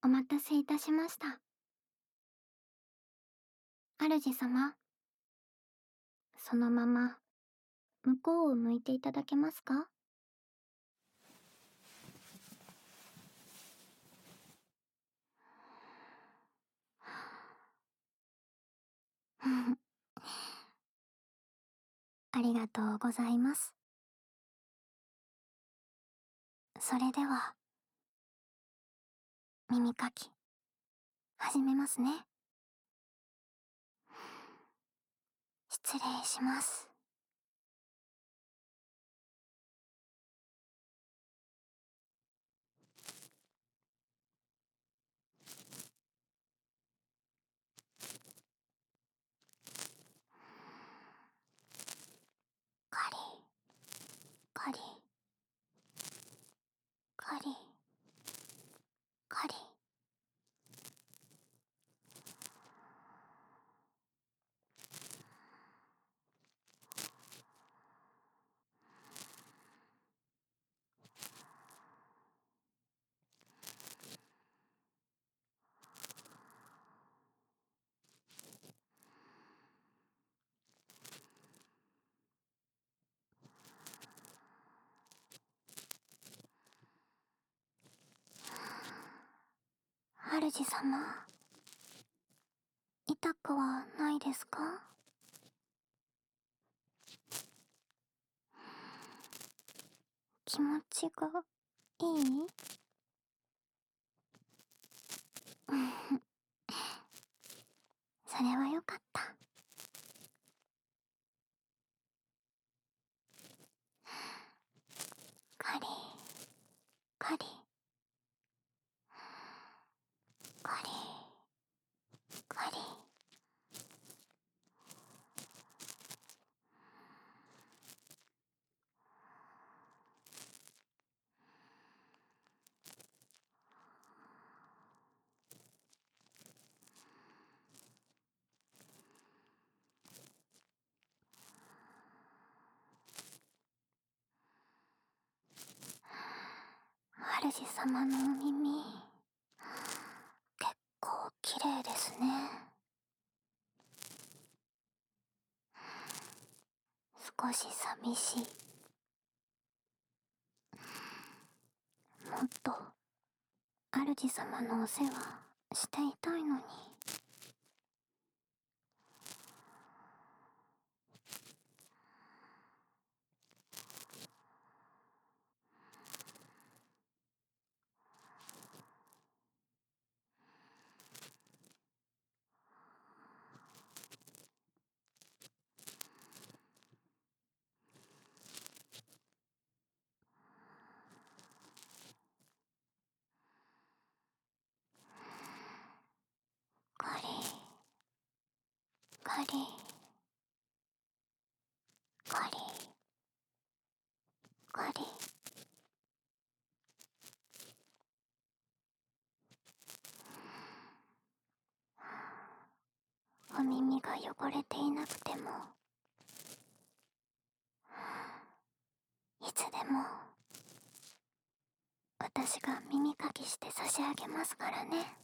お待たせいたしました。主様、そのまま向こうを向いていただけますか？ありがとうございます。それでは、耳かき、始めますね。失礼します。カリ、カリ、カリ、カリ。主様、痛くはないですか？気持ちがいい？それはよかった。カリ、カリ、カリ、カリ。主様のお耳、結構綺麗ですね。少し寂しい。もっと主様のお世話していたいのに。カリ、カリ、カリ、カリ。お耳が汚れていなくても、いつでも私が耳かきして差し上げますからね。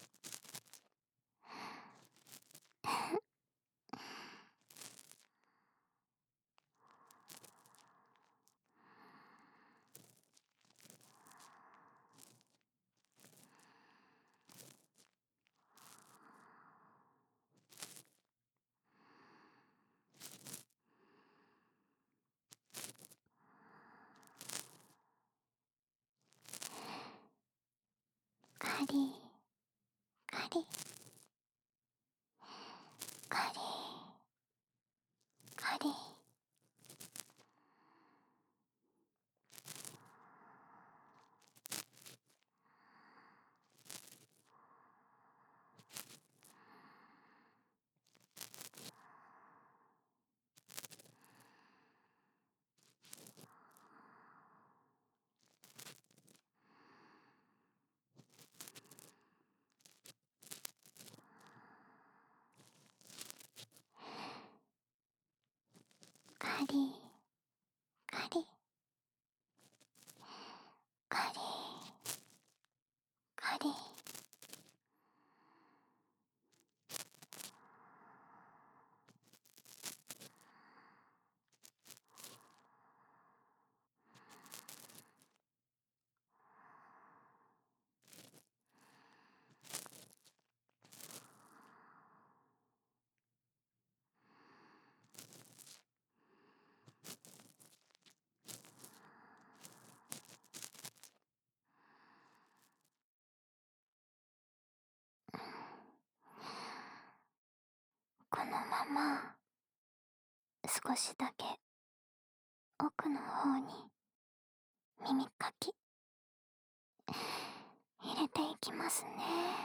カリ、カリ、カリ、カリ。カリ、カリ、カリ、カリ。 様、少しだけ奥の方に耳かき入れていきますね。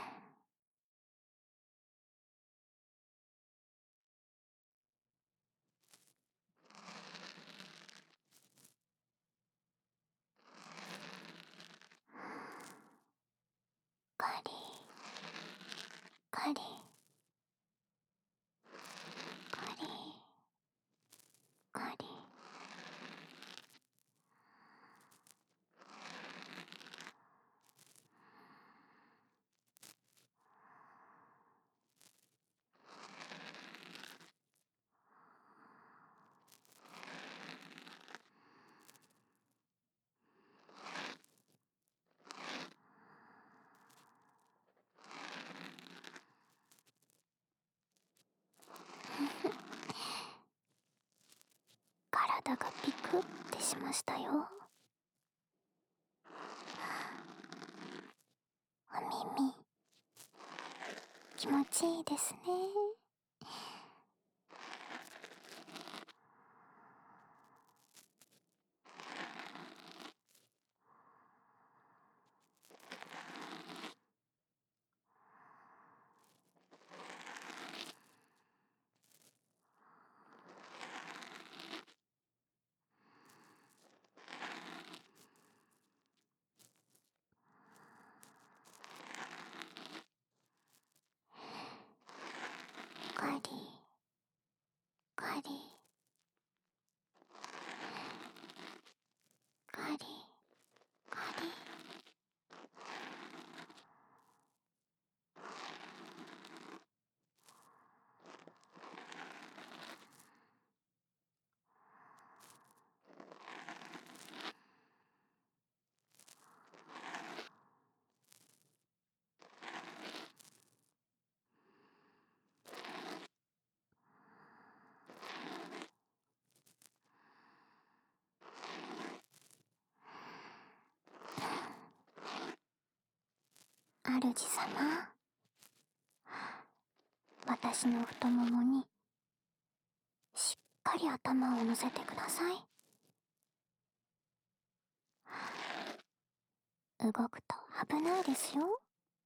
カリカリカリカリ。体がピクってしましたよ。お耳、気持ちいいですね。カリカリカリカリ。主様、私の太ももにしっかり頭を乗せてください。動くと危ないですよ。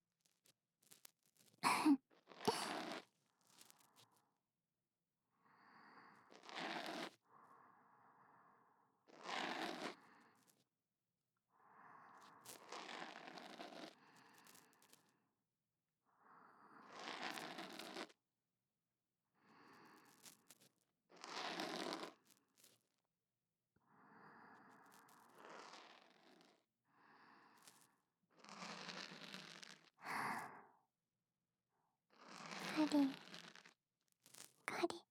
カリカリ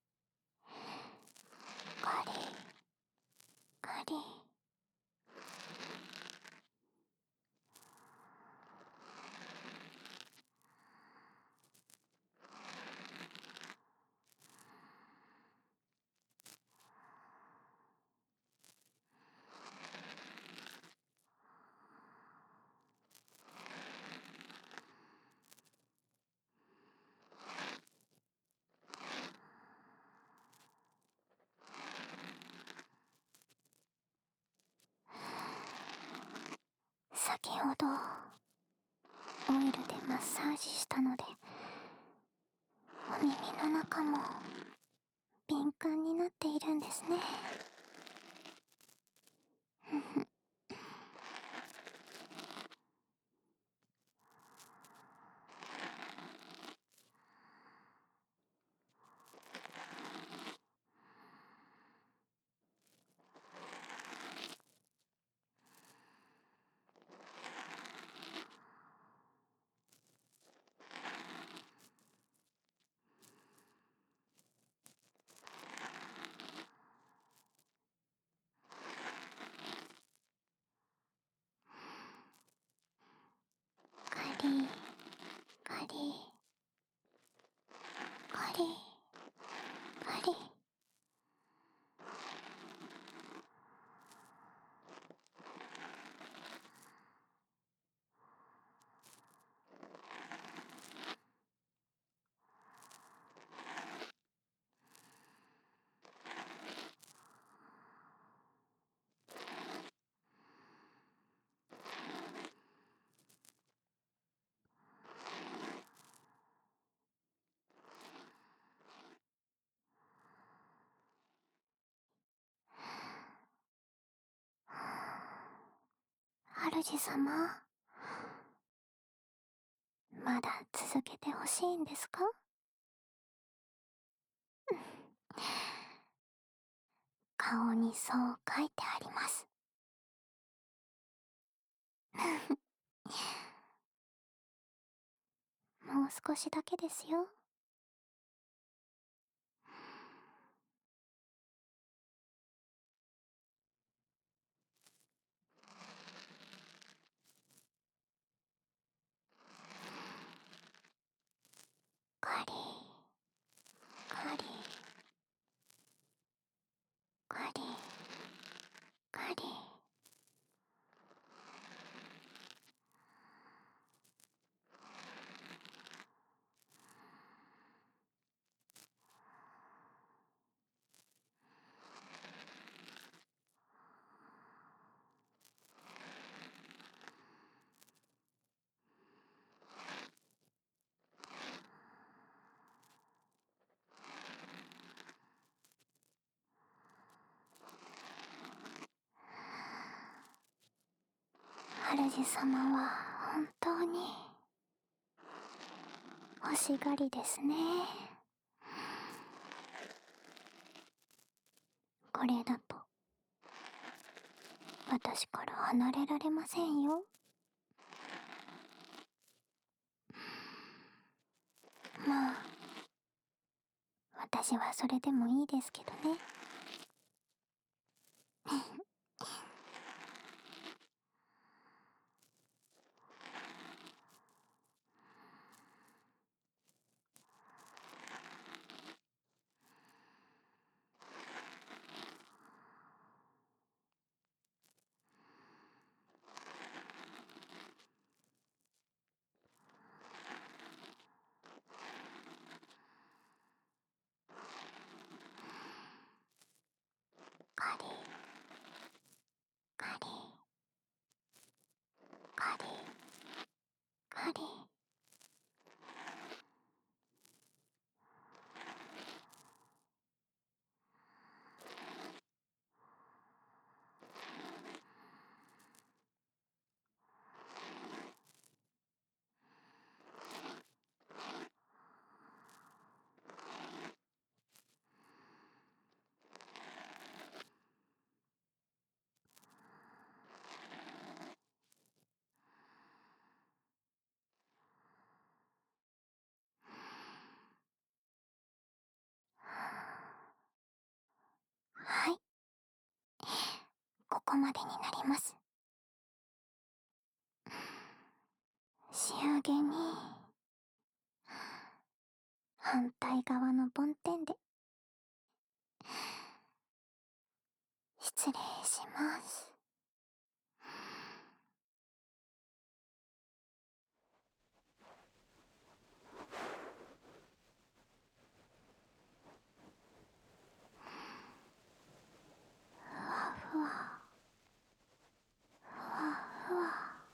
カリカリ。先ほどオイルでマッサージしたので、お耳の中も敏感になっているんですね。 主様、まだ続けてほしいんですか？顔にそう書いてあります。もう少しだけですよ。カリー、カリー、カリー、カリー。主様は本当に欲しがりですね。これだと私から離れられませんよ。まあ、私はそれでもいいですけどね。カリー、カリー、カリー、カリー。はい、ここまでになります。仕上げに反対側の梵天で失礼します。ふわふわ、ふわふわ。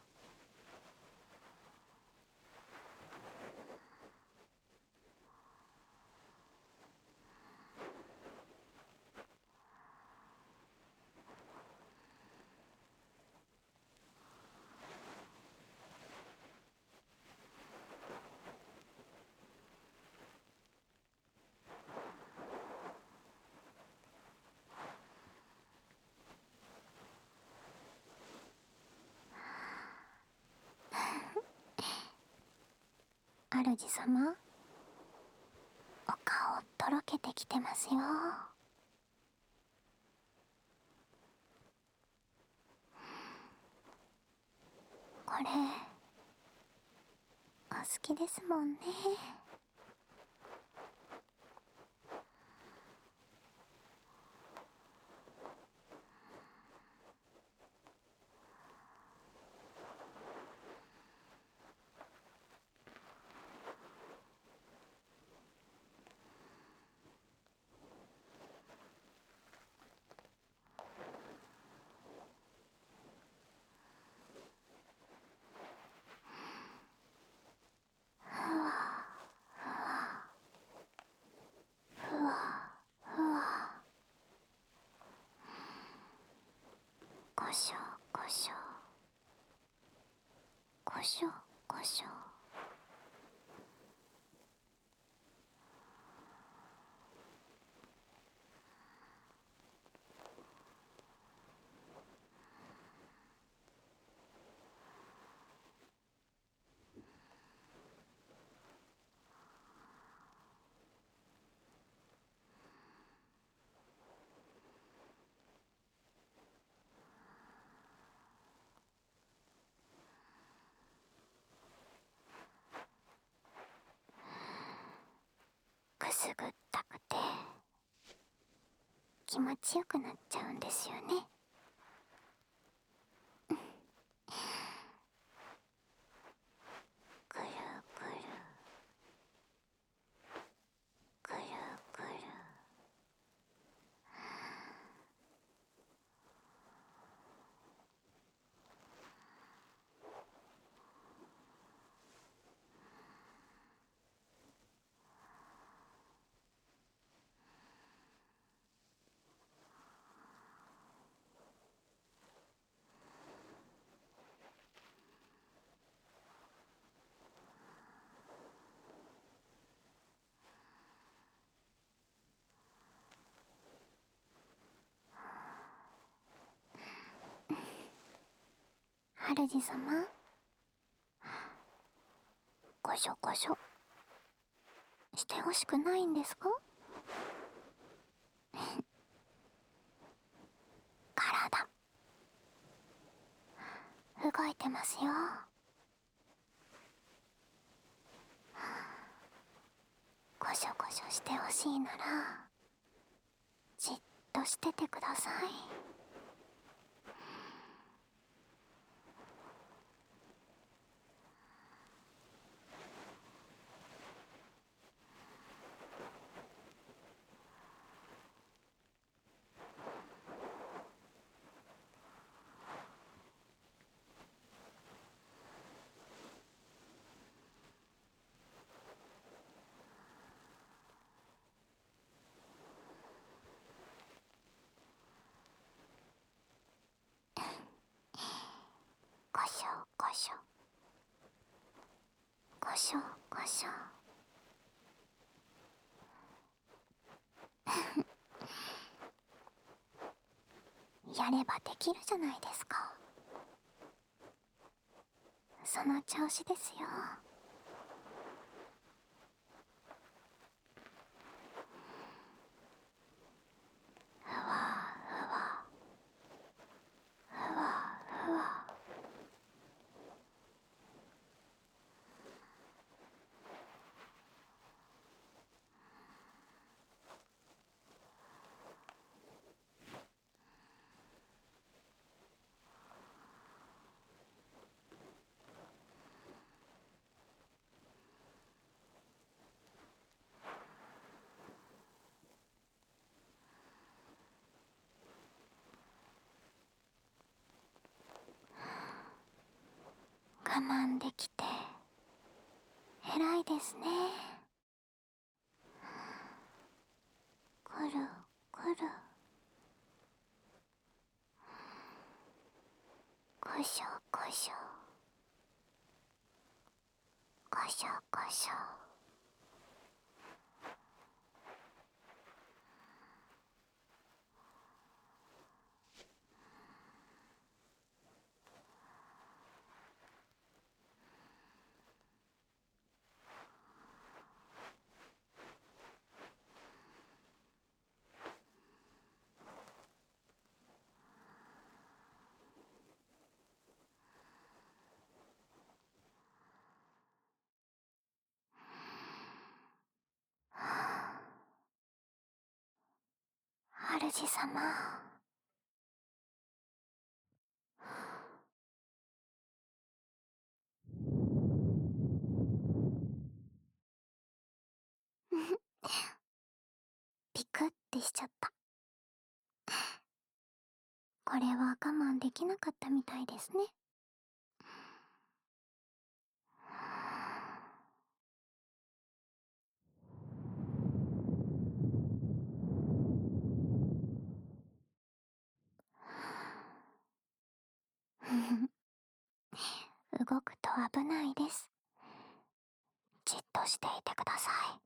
主様、お顔とろけてきてますよ。これお好きですもんね。ふわふわふわ、ごしょごしょ。 しょごしょ。くすぐったくて気持ちよくなっちゃうんですよね。くるくるくるくる。主様、ごしょごしょしてほしくないんですか？体動いてますよ。ごしょごしょしてほしいならじっとしててください。ごしょごしょごしょごしょ。やればできるじゃないですか。その調子ですよ。ふわふわふわふわ。我慢できて偉いですね。くるくる。ごしょごしょごしょごしょ。主様。ピクってしちゃった。これは我慢できなかったみたいですね。動くと危ないです。じっとしていてください。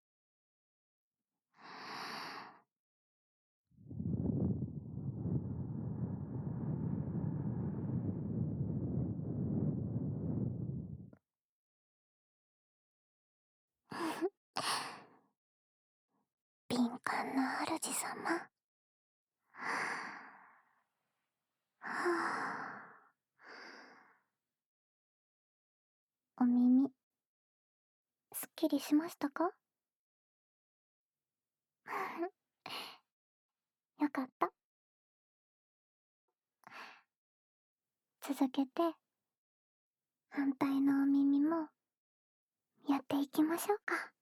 敏感な主様。はあ、お耳、すっきりしましたか？よかった。続けて、反対のお耳もやっていきましょうか。